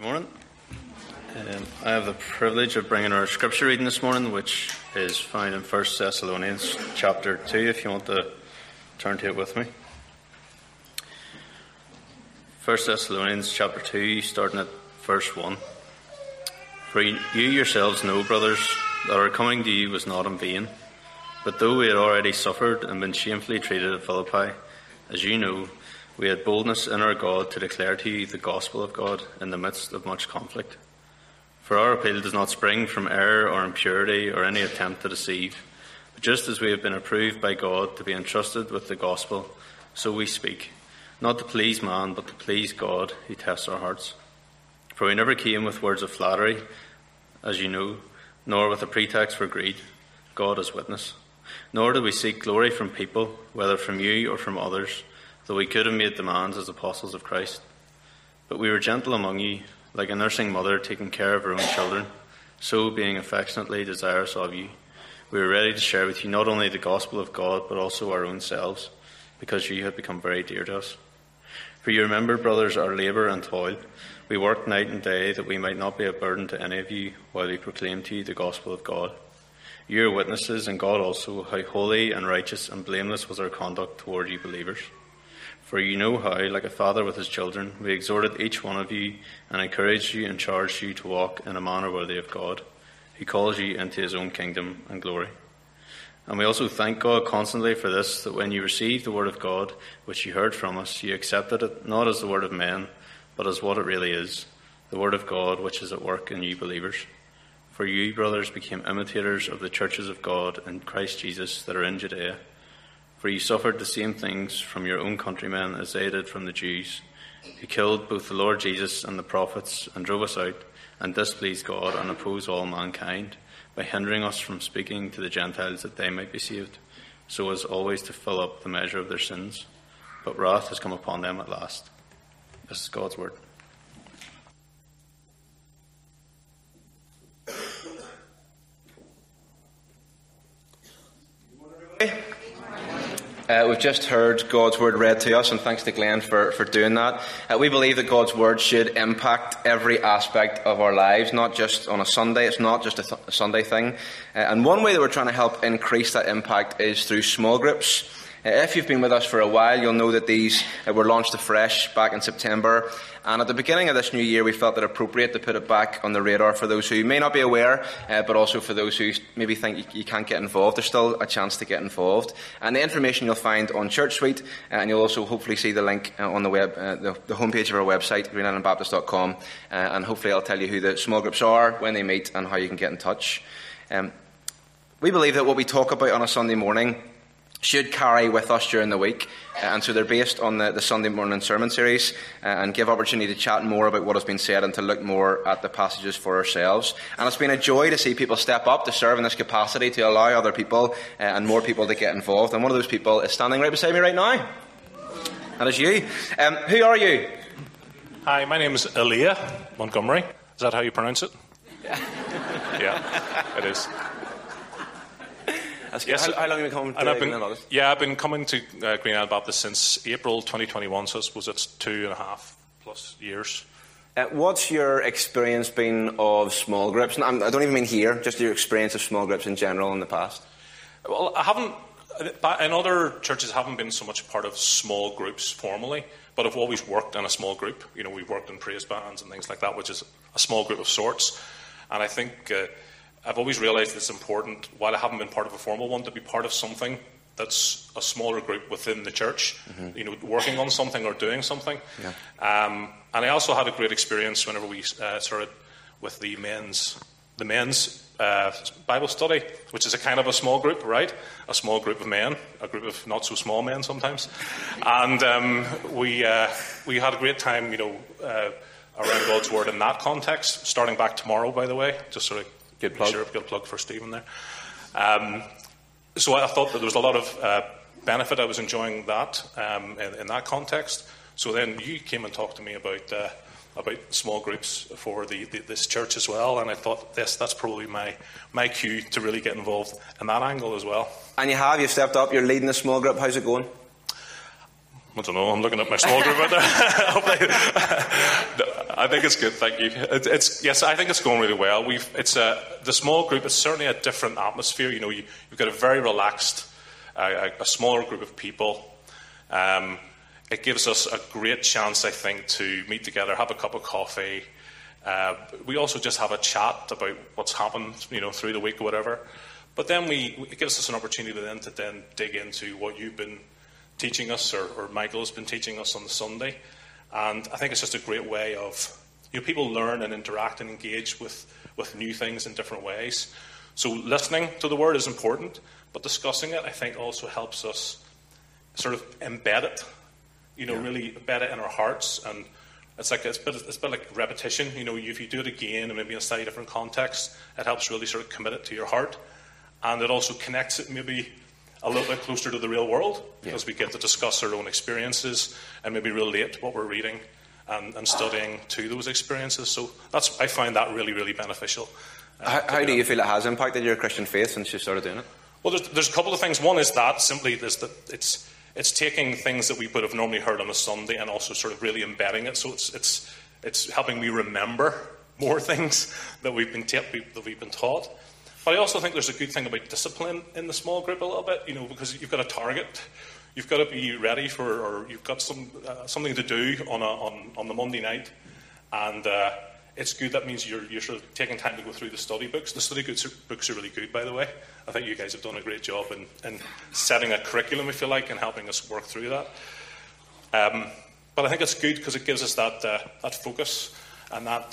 Good morning. I have the privilege of bringing our scripture reading this morning, which is found in 1 Thessalonians chapter 2, if you want to turn to it with me. 1 Thessalonians chapter 2, starting at verse 1. For you yourselves know, brothers, that our coming to you was not in vain. But though we had already suffered and been shamefully treated at Philippi, as you know, we had boldness in our God to declare to you the gospel of God in the midst of much conflict. For our appeal does not spring from error or impurity or any attempt to deceive, but just as we have been approved by God to be entrusted with the gospel, so we speak, not to please man, but to please God, who tests our hearts. For we never came with words of flattery, as you know, nor with a pretext for greed, God is witness. Nor did we seek glory from people, whether from you or from others, though we could have made demands as apostles of Christ. But we were gentle among you, like a nursing mother taking care of her own children, so being affectionately desirous of you, we were ready to share with you not only the gospel of God, but also our own selves, because you had become very dear to us. For you remember, brothers, our labour and toil. We worked night and day that we might not be a burden to any of you while we proclaim to you the gospel of God. You are witnesses, and God also, how holy and righteous and blameless was our conduct toward you believers. For you know how, like a father with his children, we exhorted each one of you and encouraged you and charged you to walk in a manner worthy of God, who calls you into his own kingdom and glory. And we also thank God constantly for this, that when you received the word of God, which you heard from us, you accepted it not as the word of men, but as what it really is, the word of God which is at work in you believers. For you, brothers, became imitators of the churches of God in Christ Jesus that are in Judea. For you suffered the same things from your own countrymen as they did from the Jews, who killed both the Lord Jesus and the prophets, and drove us out, and displeased God, and opposed all mankind, by hindering us from speaking to the Gentiles that they might be saved, so as always to fill up the measure of their sins. But wrath has come upon them at last. This is God's word. We've just heard God's word read to us, and thanks to Glenn for doing that. We believe that God's word should impact every aspect of our lives, not just on a Sunday. It's not just a Sunday thing. And one way that we're trying to help increase that impact is through small groups. If you've been with us for a while, you'll know that these were launched afresh back in September. And at the beginning of this new year, we felt it appropriate to put it back on the radar for those who may not be aware, but also for those who maybe think you can't get involved. There's still a chance to get involved. And the information you'll find on Church Suite, and you'll also hopefully see the link on the web, the homepage of our website, greenislandbaptist.com. And hopefully I'll tell you who the small groups are, when they meet, and how you can get in touch. We believe that what we talk about on a Sunday morning should carry with us during the week, and so they're based on the Sunday morning sermon series, and give opportunity to chat more about what has been said and to look more at the passages for ourselves. And it's been a joy to see people step up to serve in this capacity, to allow other people and more people to get involved. And one of those people is standing right beside me right now. That is you. Who are you? Hi, my name is Elia Montgomery. Is that how you pronounce it? Yeah, it is. Yes. How long have you been coming to Green Island Baptist? Yeah, I've been coming to Green Island Baptist since April 2021, so I suppose it's 2.5+ years. What's your experience been of small groups? And I don't even mean here, just your experience of small groups in general in the past. Well, I haven't, in other churches, I haven't been so much part of small groups formally, but I've always worked in a small group. You know, we've worked in praise bands and things like that, which is a small group of sorts. And I think I've always realised it's important, while I haven't been part of a formal one, to be part of something that's a smaller group within the church, you know, working on something or doing something. Yeah. And I also had a great experience whenever we started with the men's Bible study, which is a kind of a small group, right? A small group of men, a group of not so small men sometimes. And we had a great time, you know, around God's word in that context, starting back tomorrow, by the way, just sort of good plug. Sure, good plug for Stephen there. So I thought that there was a lot of benefit. I was enjoying that in that context. So then you came and talked to me about small groups for this church as well, and I thought that's probably my cue to really get involved in that angle as well. And you've stepped up. You're leading a small group. How's it going? I don't know, I'm looking at my small group out there. I think it's good, thank you. Yes, I think it's going really well. The small group is certainly a different atmosphere. You know, you've got a very relaxed, a smaller group of people. It gives us a great chance, I think, to meet together, have a cup of coffee. We also just have a chat about what's happened, you know, through the week or whatever. But then it gives us an opportunity to then dig into what you've been teaching us, or Michael has been teaching us on the Sunday. And I think it's just a great way of, you know, people learn and interact and engage with new things in different ways. So listening to the word is important, but discussing it, I think, also helps us sort of embed it, you know, really embed it in our hearts. And it's a bit like repetition. You know, if you do it again and maybe in a slightly different context, it helps really sort of commit it to your heart. And it also connects it maybe a little bit closer to the real world, because we get to discuss our own experiences and maybe relate what we're reading and studying to those experiences. So I find that really, really beneficial. How do you feel it has impacted your Christian faith since you started doing it? Well, there's a couple of things. One is that it's taking things that we would have normally heard on a Sunday and also sort of really embedding it. So it's helping me remember more things that we've been taught. But I also think there's a good thing about discipline in the small group a little bit, you know, because you've got a target, you've got to be ready for, or you've got something to do on the Monday night, and it's good. That means you're sort of taking time to go through the study books. The study books are really good, by the way. I think you guys have done a great job in setting a curriculum, if you like, and helping us work through that. But I think it's good because it gives us that focus and that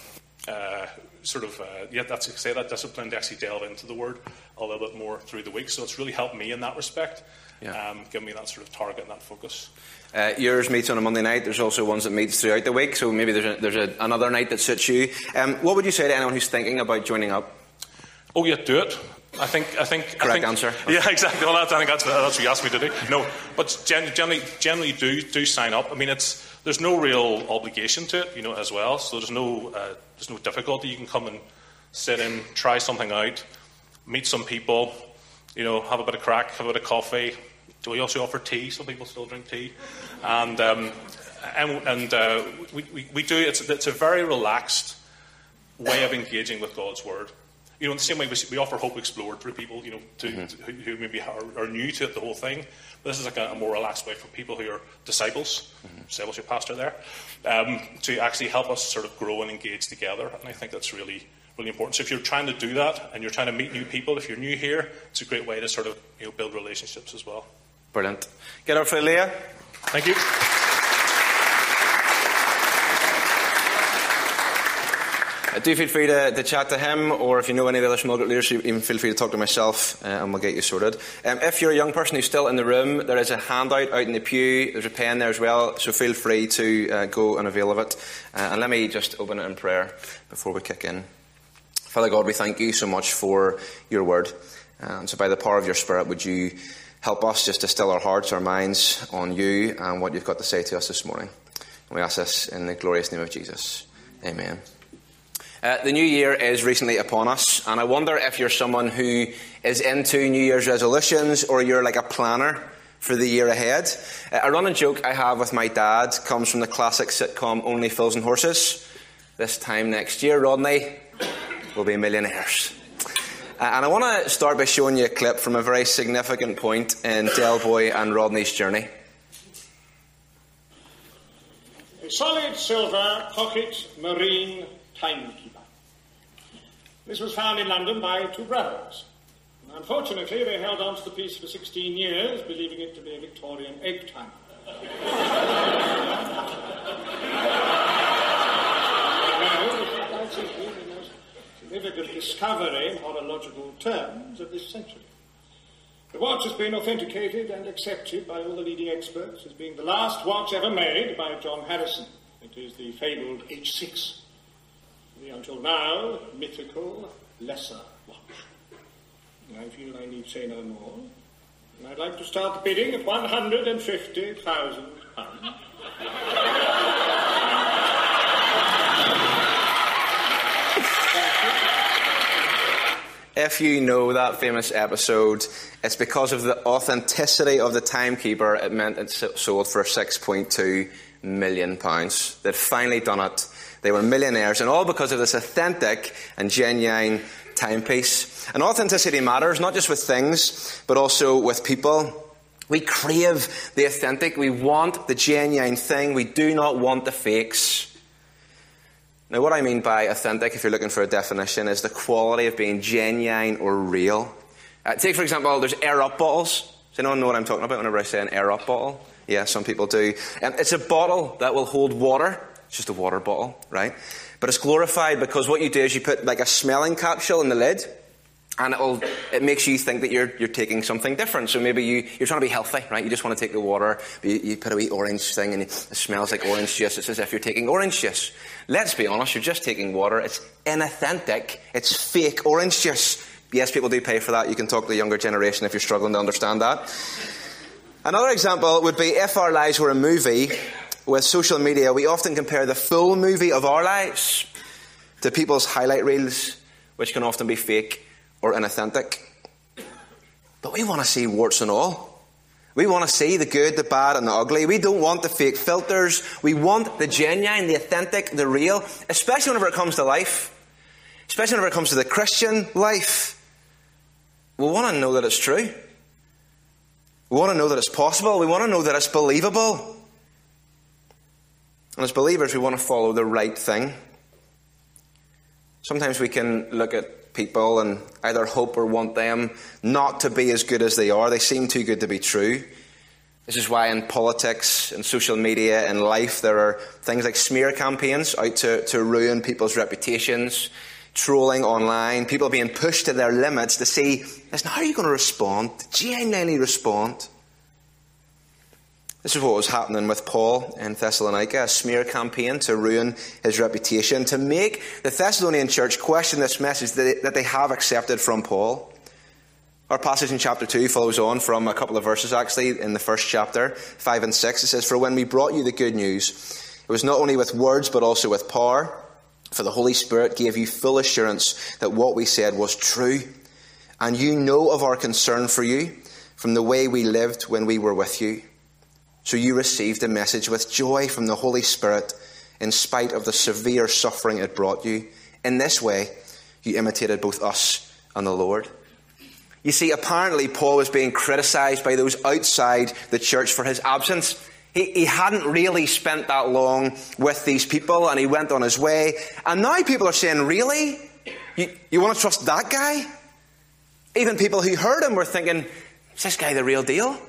that discipline to actually delve into the word a little bit more through the week. So it's really helped me in that respect. Give me that sort of target and that focus. Yours meets on a Monday night. There's also ones that meets throughout the week. So maybe there's another night that suits you. What would you say to anyone who's thinking about joining up? Oh yeah, do it. I think. Correct answer. Yeah, exactly. Well, I think that's what you asked me to do. No, but generally do sign up. I mean, there's no real obligation to it, you know, as well. So there's no difficulty. You can come and sit in, try something out, meet some people, you know, have a bit of crack, have a bit of coffee. Do we also offer tea? Some people still drink tea, and we do. It's a very relaxed way of engaging with God's word. You know, in the same way we offer Hope Explored for people, you know, who maybe are new to it, the whole thing. But this is like a more relaxed way for people who are disciples, discipleship pastor there, to actually help us sort of grow and engage together. And I think that's really, really important. So if you're trying to do that and you're trying to meet new people, if you're new here, it's a great way to sort of, you know, build relationships as well. Brilliant. Get up for Leah. Thank you. Do feel free to chat to him, or if you know any of the other small group leaders, even feel free to talk to myself, and we'll get you sorted. If you're a young person who's still in the room, there is a handout out in the pew. There's a pen there as well, so feel free to go and avail of it. And let me just open it in prayer before we kick in. Father God, we thank you so much for your word. And so by the power of your Spirit, would you help us just to still our hearts, our minds on you and what you've got to say to us this morning. And we ask this in the glorious name of Jesus. Amen. The new year is recently upon us, and I wonder if you're someone who is into New Year's resolutions, or you're like a planner for the year ahead. A running joke I have with my dad comes from the classic sitcom Only Fools and Horses. This time next year, Rodney, we'll be millionaires. And I want to start by showing you a clip from a very significant point in Del Boy and Rodney's journey. A solid silver pocket marine timekeeper. This was found in London by two brothers. Unfortunately, they held on to the piece for 16 years, believing it to be a Victorian egg timer. That's the most significant discovery in horological terms of this century. The watch has been authenticated and accepted by all the leading experts as being the last watch ever made by John Harrison. It is the fabled H6. The until now mythical lesser watch. I feel I need say no more. And I'd like to start the bidding at £150,000. If you know that famous episode, it's because of the authenticity of the timekeeper. It meant it sold for £6.2 million. They'd finally done it. They were millionaires, and all because of this authentic and genuine timepiece. And authenticity matters, not just with things, but also with people. We crave the authentic. We want the genuine thing. We do not want the fakes. Now, what I mean by authentic, if you're looking for a definition, is the quality of being genuine or real. Take, for example, there's air-up bottles. Does anyone know what I'm talking about whenever I say an air-up bottle? Yeah, some people do. It's a bottle that will hold water. It's just a water bottle, right? But it's glorified because what you do is you put like a smelling capsule in the lid, and it makes you think that you're taking something different. So maybe you're trying to be healthy, right? You just want to take the water, but you put a wee orange thing, and it smells like orange juice. It's as if you're taking orange juice. Let's be honest, you're just taking water. It's inauthentic. It's fake orange juice. Yes, people do pay for that. You can talk to the younger generation if you're struggling to understand that. Another example would be if our lives were a movie. With social media, we often compare the full movie of our lives to people's highlight reels, which can often be fake or inauthentic. But we want to see warts and all. We want to see the good, the bad, and the ugly. We don't want the fake filters. We want the genuine, the authentic, the real, especially whenever it comes to life. Especially whenever it comes to the Christian life. We want to know that it's true. We want to know that it's possible. We want to know that it's believable. And as believers, we want to follow the right thing. Sometimes we can look at people and either hope or want them not to be as good as they are. They seem too good to be true. This is why in politics and social media and life there are things like smear campaigns out to ruin people's reputations, trolling online, people being pushed to their limits to see, listen, how are you going to respond? Genuinely respond. This is what was happening with Paul in Thessalonica, a smear campaign to ruin his reputation, to make the Thessalonian church question this message that they have accepted from Paul. Our passage in chapter 2 follows on from a couple of verses actually in the first chapter, 5 and 6. It says, "For when we brought you the good news, it was not only with words but also with power, for the Holy Spirit gave you full assurance that what we said was true. And you know of our concern for you from the way we lived when we were with you. So you received a message with joy from the Holy Spirit in spite of the severe suffering it brought you. In this way, you imitated both us and the Lord." You see, apparently Paul was being criticised by those outside the church for his absence. He hadn't really spent that long with these people, and he went on his way. And now people are saying, really? You want to trust that guy? Even people who heard him were thinking, is this guy the real deal?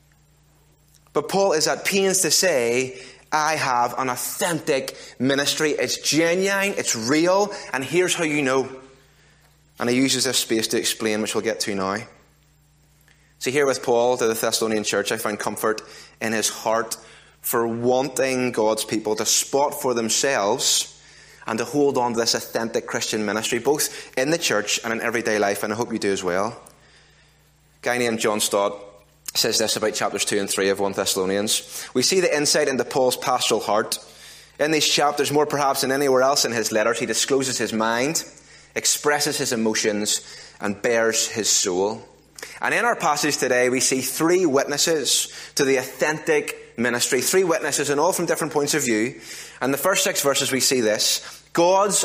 But Paul is at pains to say, I have an authentic ministry. It's genuine, it's real, and here's how you know. And he uses this space to explain, which we'll get to now. See, here with Paul to the Thessalonian church, I found comfort in his heart for wanting God's people to spot for themselves and to hold on to this authentic Christian ministry, both in the church and in everyday life, and I hope you do as well. A guy named John Stott says this about chapters 2 and 3 of 1 Thessalonians. We see the insight into Paul's pastoral heart. In these chapters, more perhaps than anywhere else in his letters, he discloses his mind, expresses his emotions, and bears his soul. And in our passage today, we see three witnesses to the authentic ministry. Three witnesses, and all from different points of view. And the first 6 verses we see this. God's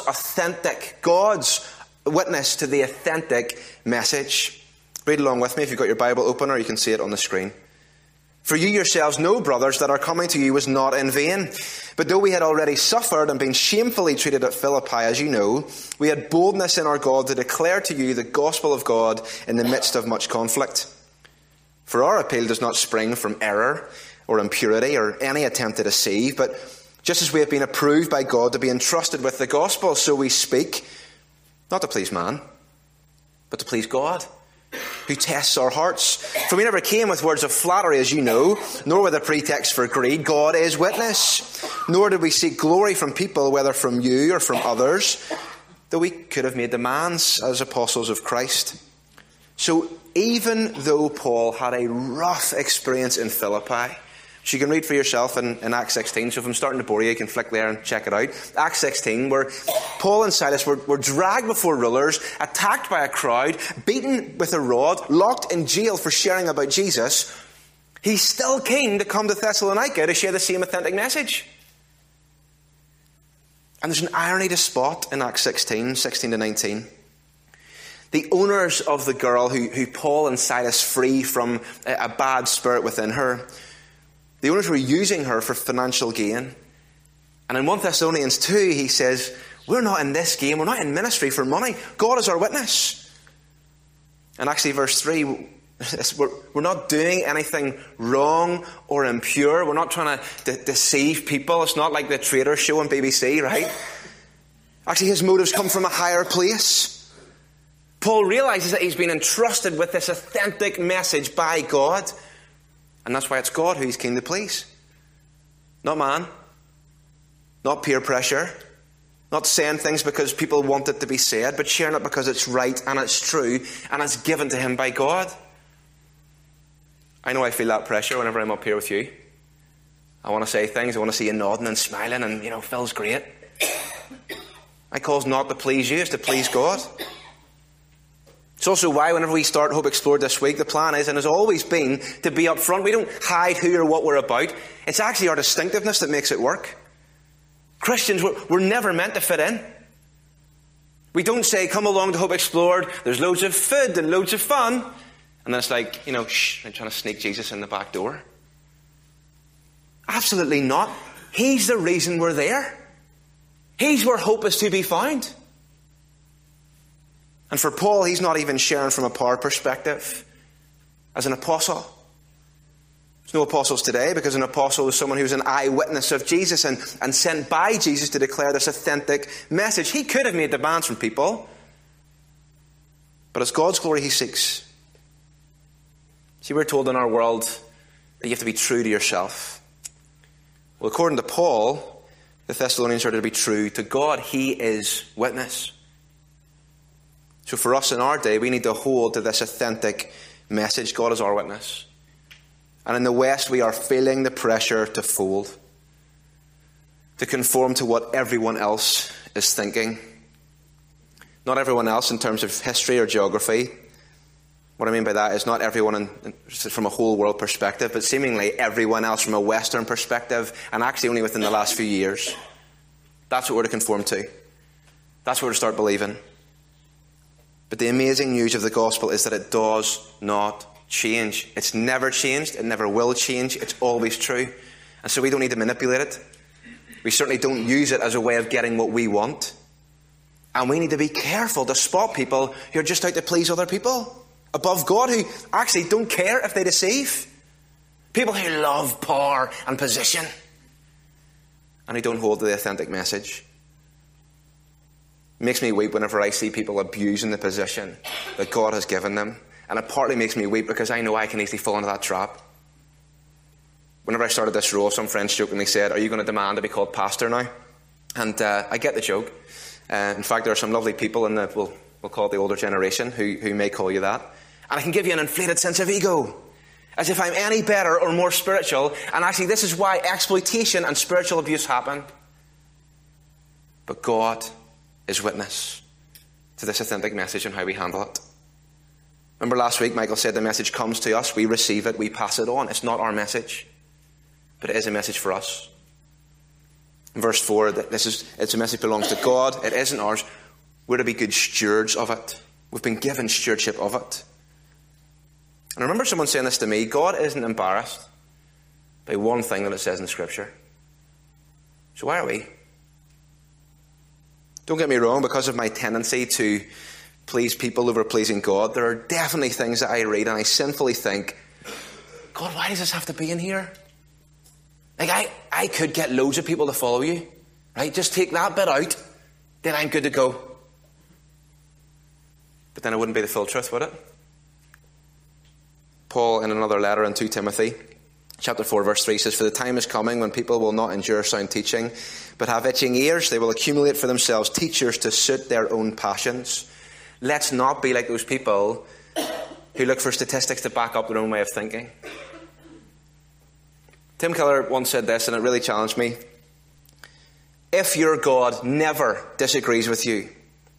witness to the authentic message. Read along with me if you've got your Bible open, or you can see it on the screen. "For you yourselves know, brothers, that our coming to you was not in vain. But though we had already suffered and been shamefully treated at Philippi, as you know, we had boldness in our God to declare to you the gospel of God in the midst of much conflict. For our appeal does not spring from error or impurity or any attempt to deceive, but just as we have been approved by God to be entrusted with the gospel, so we speak, not to please man, but to please God, who tests our hearts. For we never came with words of flattery, as you know, nor with a pretext for greed. God is witness. Nor did we seek glory from people, whether from you or from others, though we could have made demands as apostles of Christ." So even though Paul had a rough experience in Philippi, which you can read for yourself in Acts 16. So if I'm starting to bore you, you can flick there and check it out. Acts 16, where Paul and Silas were dragged before rulers, attacked by a crowd, beaten with a rod, locked in jail for sharing about Jesus. He's still keen to come to Thessalonica to share the same authentic message. And there's an irony to spot in Acts 16 to 19. The owners of the girl who Paul and Silas free from a bad spirit within her, the owners were using her for financial gain. And in 1 Thessalonians 2, he says, we're not in this game, we're not in ministry for money. God is our witness. And actually, verse 3, we're not doing anything wrong or impure. We're not trying to deceive people. It's not like the Trader Show on BBC, right? Actually, his motives come from a higher place. Paul realizes that he's been entrusted with this authentic message by God. And that's why it's God who he's keen to please. Not man. Not peer pressure. Not saying things because people want it to be said, but sharing it because it's right and it's true and it's given to him by God. I know I feel that pressure whenever I'm up here with you. I want to say things. I want to see you nodding and smiling and, Phil's great. My call's not to please you, it's to please God. It's also why whenever we start Hope Explored this week, the plan is and has always been to be up front. We don't hide who or what we're about. It's actually our distinctiveness that makes it work. Christians, we're never meant to fit in. We don't say, come along to Hope Explored, there's loads of food and loads of fun. And then it's like, shh, I'm trying to sneak Jesus in the back door. Absolutely not. He's the reason we're there. He's where hope is to be found. And for Paul, he's not even sharing from a power perspective as an apostle. There's no apostles today because an apostle is someone who's an eyewitness of Jesus and sent by Jesus to declare this authentic message. He could have made demands from people, but it's God's glory he seeks. See, we're told in our world that you have to be true to yourself. Well, according to Paul, the Thessalonians are to be true to God. He is witness. So for us in our day, we need to hold to this authentic message. God is our witness. And in the West, we are feeling the pressure to fold, to conform to what everyone else is thinking. Not everyone else in terms of history or geography. What I mean by that is not everyone from a whole world perspective, but seemingly everyone else from a Western perspective, and actually only within the last few years. That's what we're to conform to. That's what we're to start believing. But the amazing news of the gospel is that it does not change. It's never changed. It never will change. It's always true. And so we don't need to manipulate it. We certainly don't use it as a way of getting what we want. And we need to be careful to spot people who are just out to please other people above God, who actually don't care if they deceive. People who love power and position and who don't hold to the authentic message. It makes me weep whenever I see people abusing the position that God has given them. And it partly makes me weep because I know I can easily fall into that trap. Whenever I started this role, some friends jokingly said, are you going to demand to be called pastor now? And I get the joke. In fact, there are some lovely people in the, we'll call it the older generation, who may call you that. And I can give you an inflated sense of ego, as if I'm any better or more spiritual. And actually, this is why exploitation and spiritual abuse happen. But God is witness to this authentic message and how we handle it. Remember last week, Michael said the message comes to us, we receive it, we pass it on. It's not our message, but it is a message for us. In verse 4, it's a message that belongs to God. It isn't ours. We're to be good stewards of it. We've been given stewardship of it. And I remember someone saying this to me, God isn't embarrassed by one thing that it says in Scripture. So why are we? Don't get me wrong, because of my tendency to please people over pleasing God, there are definitely things that I read and I sinfully think, God, why does this have to be in here? Like, I could get loads of people to follow you, right? Just take that bit out, then I'm good to go. But then it wouldn't be the full truth, would it? Paul, in another letter in 2 Timothy, chapter 4, verse 3, says, for the time is coming when people will not endure sound teaching, but have itching ears. They will accumulate for themselves teachers to suit their own passions. Let's not be like those people who look for statistics to back up their own way of thinking. Tim Keller once said this, and it really challenged me. If your God never disagrees with you,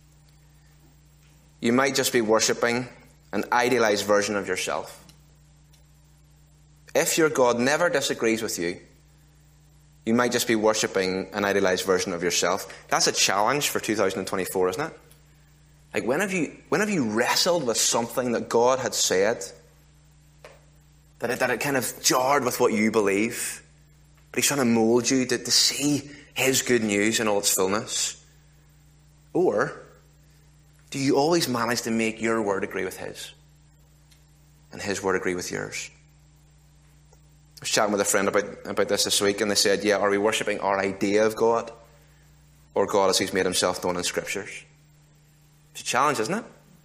you might just be worshipping an idealized version of yourself. If your God never disagrees with you, You might just be worshipping an idealized version of yourself. That's a challenge for 2024, isn't it? Like, when have you wrestled with something that God had said, that it kind of jarred with what you believe, but he's trying to mould you to see his good news in all its fullness? Or do you always manage to make your word agree with his, and his word agree with yours? I was chatting with a friend about this week, and they said, yeah, are we worshipping our idea of God, or God as he's made himself known in Scriptures? It's a challenge, isn't it?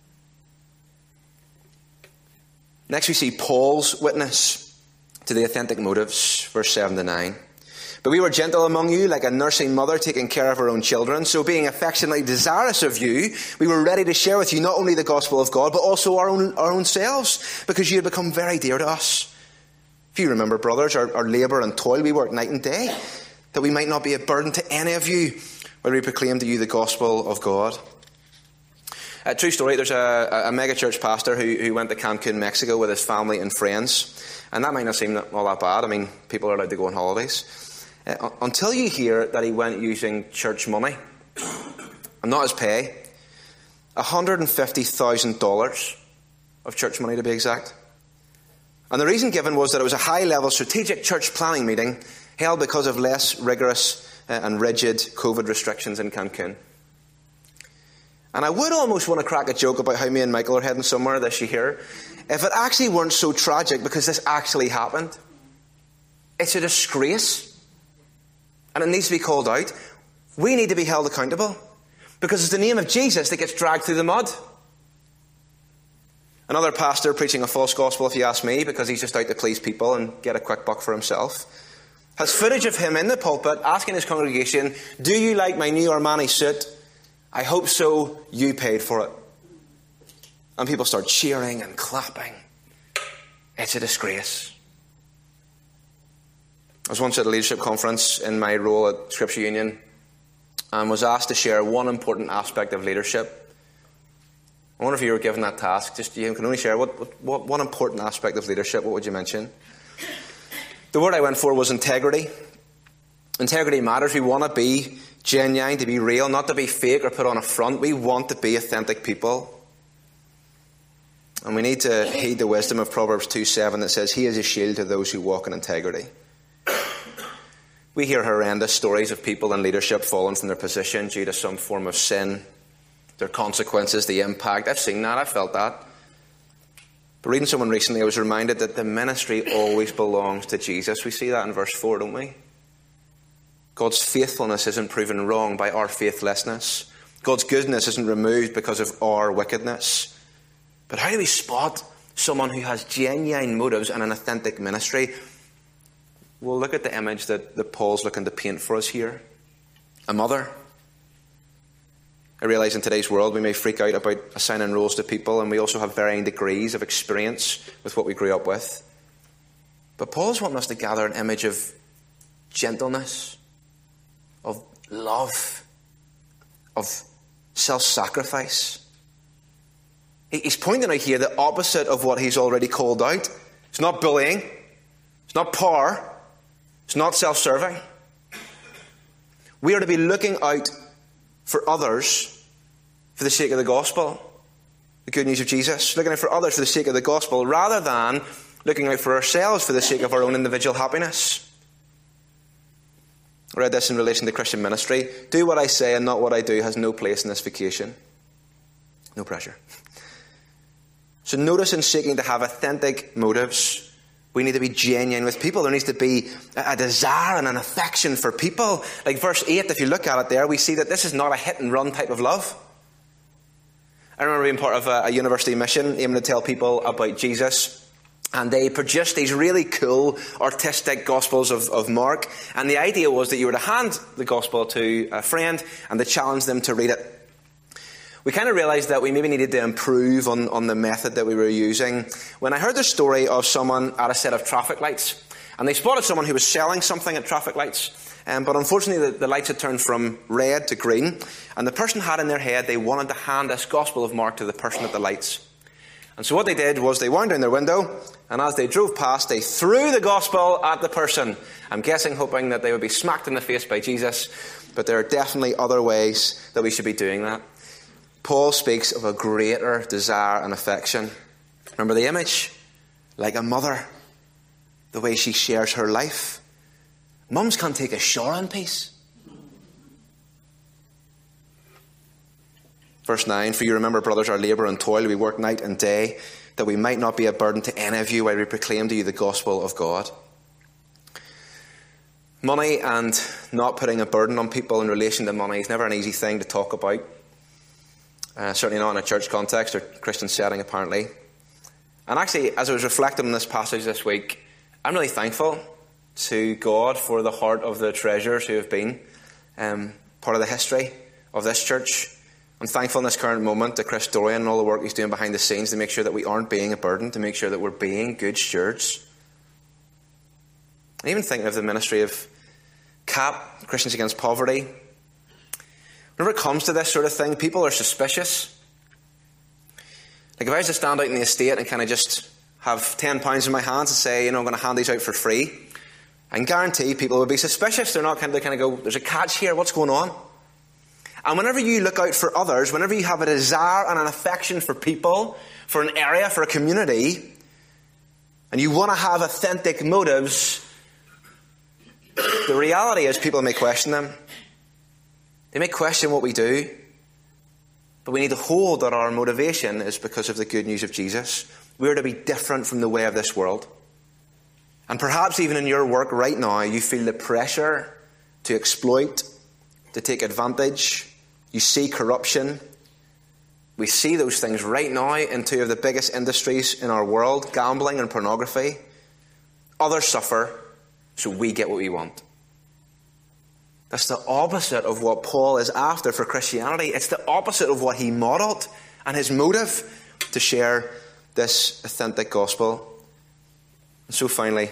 Next we see Paul's witness to the authentic motives, verse 7 to 9. But we were gentle among you, like a nursing mother taking care of her own children. So being affectionately desirous of you, we were ready to share with you not only the gospel of God, but also our own selves, because you had become very dear to us. If you remember, brothers, our labour and toil, we worked night and day, that we might not be a burden to any of you when we proclaim to you the gospel of God. True story, there's a mega-church pastor who went to Cancun, Mexico with his family and friends. And that might not seem all that bad. I mean, people are allowed to go on holidays. Until you hear that he went using church money, and not his pay, $150,000 of church money to be exact. And the reason given was that it was a high-level strategic church planning meeting held because of less rigorous and rigid COVID restrictions in Cancun. And I would almost want to crack a joke about how me and Michael are heading somewhere this year, if it actually weren't so tragic, because this actually happened. It's a disgrace. And it needs to be called out. We need to be held accountable, because it's the name of Jesus that gets dragged through the mud. Another pastor preaching a false gospel, if you ask me, because he's just out to please people and get a quick buck for himself, has footage of him in the pulpit asking his congregation, do you like my new Armani suit? I hope so. You paid for it. And people start cheering and clapping. It's a disgrace. I was once at a leadership conference in my role at Scripture Union and was asked to share one important aspect of leadership. I wonder if you were given that task. Just you can only share what one important aspect of leadership. What would you mention? The word I went for was integrity. Integrity matters. We want to be genuine, to be real, not to be fake or put on a front. We want to be authentic people. And we need to heed the wisdom of Proverbs 2:7 that says, he is a shield to those who walk in integrity. We hear horrendous stories of people in leadership falling from their position due to some form of sin, their consequences, the impact. I've seen that, I've felt that. But reading someone recently, I was reminded that the ministry always belongs to Jesus. We see that in verse 4, don't we? God's faithfulness isn't proven wrong by our faithlessness. God's goodness isn't removed because of our wickedness. But how do we spot someone who has genuine motives and an authentic ministry? Well, look at the image that Paul's looking to paint for us here. A mother. I realise in today's world we may freak out about assigning roles to people, and we also have varying degrees of experience with what we grew up with. But Paul's wanting us to gather an image of gentleness, of love, of self-sacrifice. He's pointing out here the opposite of what he's already called out. It's not bullying. It's not power. It's not self-serving. We are to be looking out for others for the sake of the gospel, the good news of Jesus. Looking out for others for the sake of the gospel, rather than looking out for ourselves for the sake of our own individual happiness. I read this in relation to Christian ministry. Do what I say and not what I do has no place in this vocation. No pressure. So notice in seeking to have authentic motives, we need to be genuine with people. There needs to be a desire and an affection for people. Like verse 8, if you look at it there, we see that this is not a hit and run type of love. I remember being part of a university mission aiming to tell people about Jesus. And they produced these really cool, artistic Gospels of Mark. And the idea was that you were to hand the Gospel to a friend and to challenge them to read it. We kind of realised that we maybe needed to improve on the method that we were using when I heard the story of someone at a set of traffic lights. And they spotted someone who was selling something at traffic lights. But unfortunately, the lights had turned from red to green. And the person had in their head they wanted to hand this Gospel of Mark to the person at the lights. And so what they did was they wound down their window, and as they drove past, they threw the gospel at the person. I'm guessing hoping that they would be smacked in the face by Jesus, but there are definitely other ways that we should be doing that. Paul speaks of a greater desire and affection. Remember the image? Like a mother, the way she shares her life. Mums can't take a shower in peace. Verse 9, for you remember, brothers, our labour and toil, we work night and day, that we might not be a burden to any of you while we proclaim to you the gospel of God. Money and not putting a burden on people in relation to money is never an easy thing to talk about. Certainly not in a church context or Christian setting, apparently. And actually, as I was reflecting on this passage this week, I'm really thankful to God for the heart of the treasurers who have been part of the history of this church. I'm thankful in this current moment to Chris Dorian and all the work he's doing behind the scenes to make sure that we aren't being a burden, to make sure that we're being good stewards. And even thinking of the ministry of CAP, Christians Against Poverty. Whenever it comes to this sort of thing, people are suspicious. Like if I was to stand out in the estate and kind of just have £10 in my hands and say, I'm going to hand these out for free, I can guarantee people would be suspicious. They kind of go, there's a catch here, what's going on? And whenever you look out for others, whenever you have a desire and an affection for people, for an area, for a community, and you want to have authentic motives, the reality is people may question them. They may question what we do. But we need to hold that our motivation is because of the good news of Jesus. We are to be different from the way of this world. And perhaps even in your work right now, you feel the pressure to exploit, to take advantage. You see corruption. We see those things right now in two of the biggest industries in our world, gambling and pornography. Others suffer, so we get what we want. That's the opposite of what Paul is after for Christianity. It's the opposite of what he modelled and his motive to share this authentic gospel. And so finally,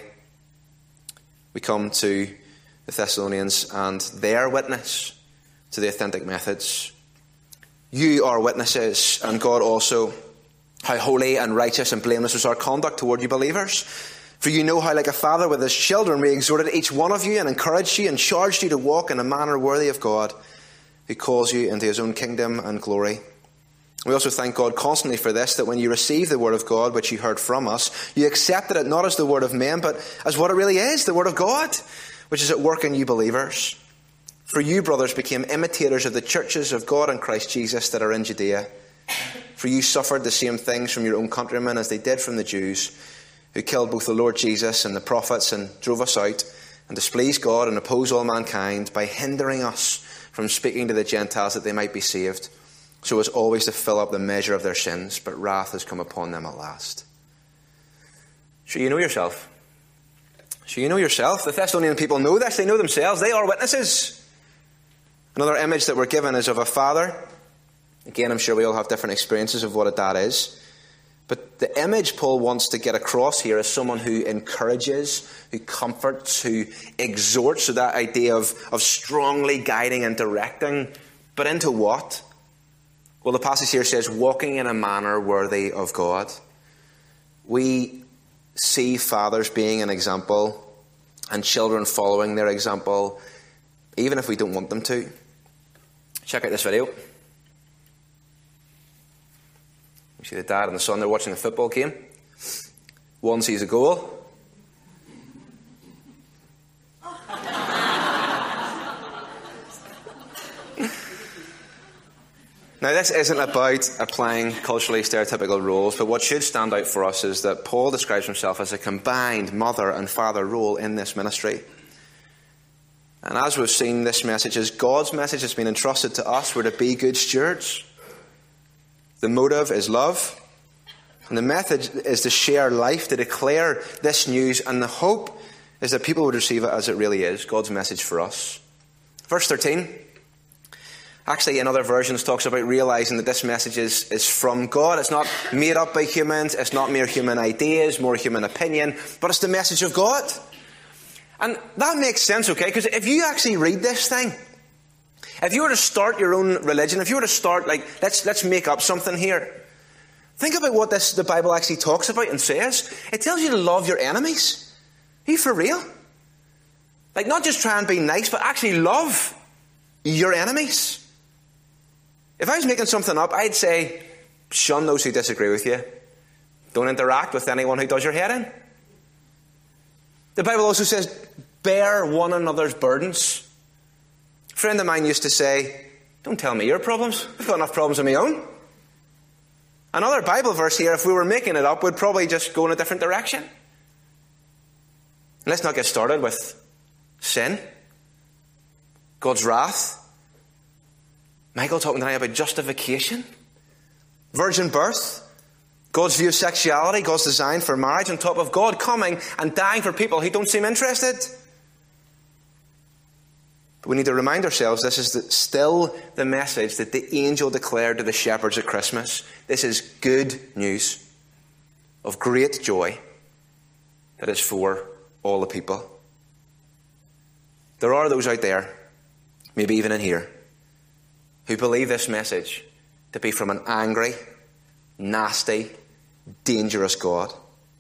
we come to the Thessalonians and their witness to the authentic methods. You are witnesses, and God also, how holy and righteous and blameless was our conduct toward you believers. For you know how, like a father with his children, we exhorted each one of you and encouraged you and charged you to walk in a manner worthy of God, who calls you into his own kingdom and glory. We also thank God constantly for this, that when you received the word of God, which you heard from us, you accepted it not as the word of men, but as what it really is, the word of God, which is at work in you believers. For you, brothers, became imitators of the churches of God in Christ Jesus that are in Judea. For you suffered the same things from your own countrymen as they did from the Jews, who killed both the Lord Jesus and the prophets and drove us out and displeased God and opposed all mankind by hindering us from speaking to the Gentiles that they might be saved, so as always to fill up the measure of their sins, but wrath has come upon them at last. So you know yourself. The Thessalonian people know this. They know themselves. They are witnesses. Another image that we're given is of a father. Again, I'm sure we all have different experiences of what a dad is. But the image Paul wants to get across here is someone who encourages, who comforts, who exhorts. So that idea of strongly guiding and directing. But into what? Well, the passage here says, walking in a manner worthy of God. We see fathers being an example and children following their example, even if we don't want them to. Check out this video. You see the dad and the son, they're watching a football game. One sees a goal. Now, this isn't about applying culturally stereotypical roles, but what should stand out for us is that Paul describes himself as a combined mother and father role in this ministry. And as we've seen, this message is God's message that's been entrusted to us. We're to be good stewards. The motive is love. And the method is to share life, to declare this news. And the hope is that people would receive it as it really is, God's message for us. Verse 13. Actually, in other versions, talks about realizing that this message is from God. It's not made up by humans. It's not mere human ideas, more human opinion. But it's the message of God. And that makes sense, okay? Because if you actually read this thing, if you were to start your own religion, if you were to start, let's make up something here. Think about what the Bible actually talks about and says. It tells you to love your enemies. Are you for real? Like, not just try and be nice, but actually love your enemies. If I was making something up, I'd say, shun those who disagree with you. Don't interact with anyone who does your head in. The Bible also says, bear one another's burdens. A friend of mine used to say, don't tell me your problems. I've got enough problems of my own. Another Bible verse here, if we were making it up, would probably just go in a different direction. Let's not get started with sin, God's wrath. Michael talking tonight about justification, virgin birth, God's view of sexuality, God's design for marriage, on top of God coming and dying for people who don't seem interested. But we need to remind ourselves this is still the message that the angel declared to the shepherds at Christmas. This is good news of great joy that is for all the people. There are those out there, maybe even in here, who believe this message to be from an angry, nasty, dangerous God.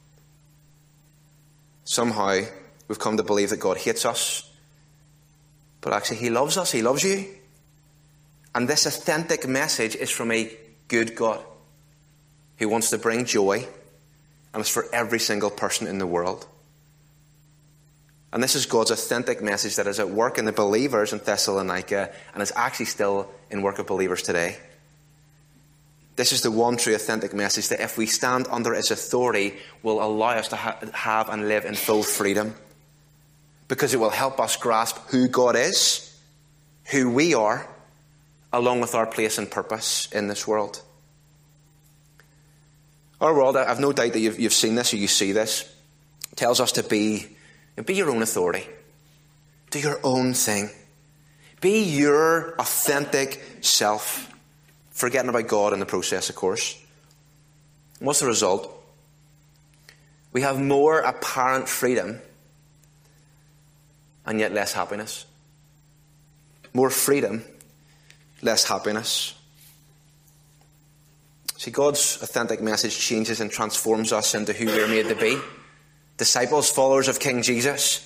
Somehow we've come to believe that God hates us, but actually He loves us, He loves you. And this authentic message is from a good God who wants to bring joy, and it's for every single person in the world. And this is God's authentic message that is at work in the believers in Thessalonica and is actually still in work of believers today. This is the one true authentic message that if we stand under its authority will allow us to have and live in full freedom. Because it will help us grasp who God is, who we are, along with our place and purpose in this world. Our world, I've no doubt that you've seen this or you see this, tells us to be your own authority. Do your own thing. Be your authentic self. Forgetting about God in the process, of course. And what's the result? We have more apparent freedom and yet less happiness. More freedom, less happiness. See, God's authentic message changes and transforms us into who we're made to be. Disciples, followers of King Jesus.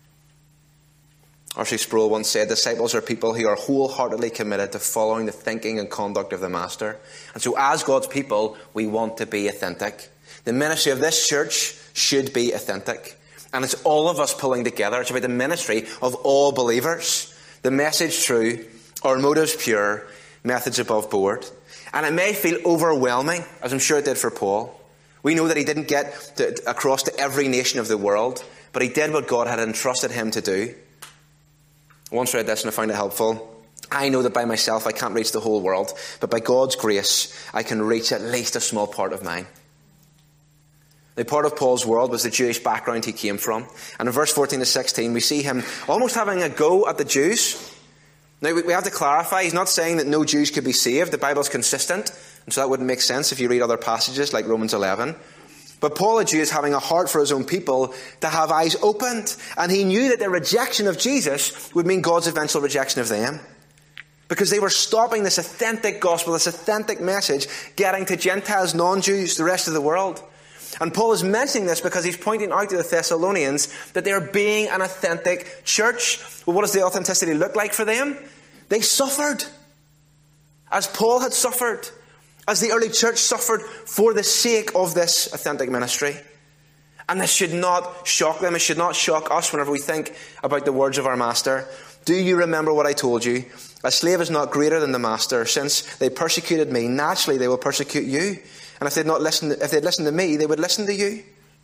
R.C. Sproul once said, disciples are people who are wholeheartedly committed to following the thinking and conduct of the Master. And so as God's people, we want to be authentic. The ministry of this church should be authentic. And it's all of us pulling together. It's about the ministry of all believers. The message true, our motives pure, methods above board. And it may feel overwhelming, as I'm sure it did for Paul. We know that he didn't get across to every nation of the world, but he did what God had entrusted him to do. I once read this and I found it helpful. I know that by myself I can't reach the whole world, but by God's grace I can reach at least a small part of mine. The part of Paul's world was the Jewish background he came from. And in verse 14 to 16 we see him almost having a go at the Jews. Now we have to clarify, he's not saying that no Jews could be saved. The Bible's consistent, and so that wouldn't make sense if you read other passages like Romans 11. But Paul, a Jew, is having a heart for his own people to have eyes opened. And he knew that their rejection of Jesus would mean God's eventual rejection of them. Because they were stopping this authentic gospel, this authentic message, getting to Gentiles, non-Jews, the rest of the world. And Paul is mentioning this because he's pointing out to the Thessalonians that they're being an authentic church. Well, what does the authenticity look like for them? They suffered. As Paul had suffered. As the early church suffered for the sake of this authentic ministry. And this should not shock them. It should not shock us whenever we think about the words of our Master. Do you remember what I told you? A slave is not greater than the master. Since they persecuted me, naturally they will persecute you. And if they'd listened to me, they would listen to you.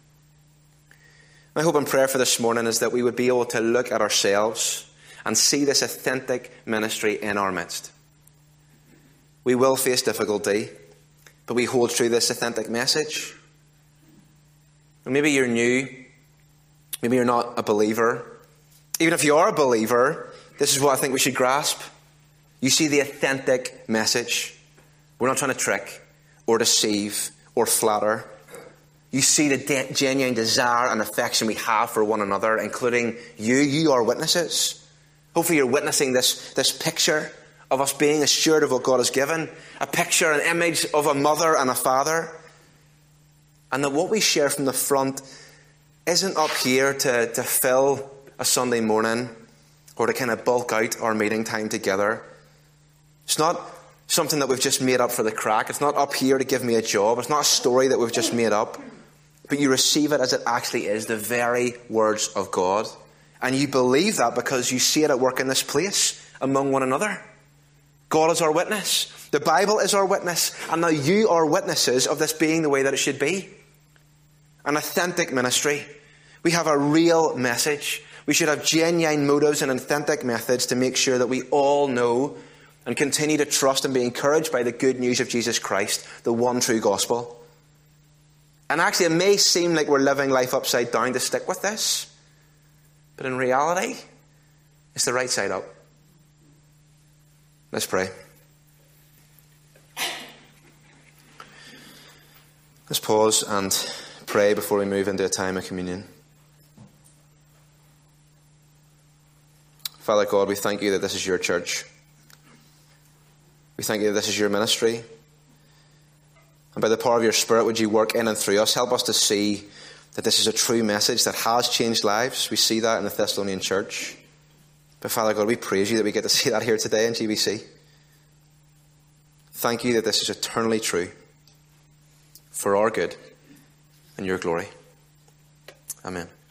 My hope and prayer for this morning is that we would be able to look at ourselves and see this authentic ministry in our midst. We will face difficulty, but we hold true this authentic message. And maybe you're new. Maybe you're not a believer. Even if you are a believer, this is what I think we should grasp. You see the authentic message. We're not trying to trick or deceive or flatter. You see the genuine desire and affection we have for one another, including you. You are witnesses. Hopefully you're witnessing this picture of us being a steward of what God has given, a picture, an image of a mother and a father, and that what we share from the front isn't up here to fill a Sunday morning or to kind of bulk out our meeting time together. It's not something that we've just made up for the crack. It's not up here to give me a job. It's not a story that we've just made up. But you receive it as it actually is, the very words of God. And you believe that because you see it at work in this place among one another. God is our witness. The Bible is our witness. And now you are witnesses of this being the way that it should be. An authentic ministry. We have a real message. We should have genuine motives and authentic methods to make sure that we all know and continue to trust and be encouraged by the good news of Jesus Christ, the one true gospel. And actually, it may seem like we're living life upside down to stick with this, but in reality, it's the right side up. Let's pray. Let's pause and pray before we move into a time of communion. Father God, we thank you that this is your church. We thank you that this is your ministry. And by the power of your Spirit, would you work in and through us? Help us to see that this is a true message that has changed lives. We see that in the Thessalonian church. But Father God, we praise you that we get to see that here today in GBC. Thank you that this is eternally true for our good and your glory. Amen.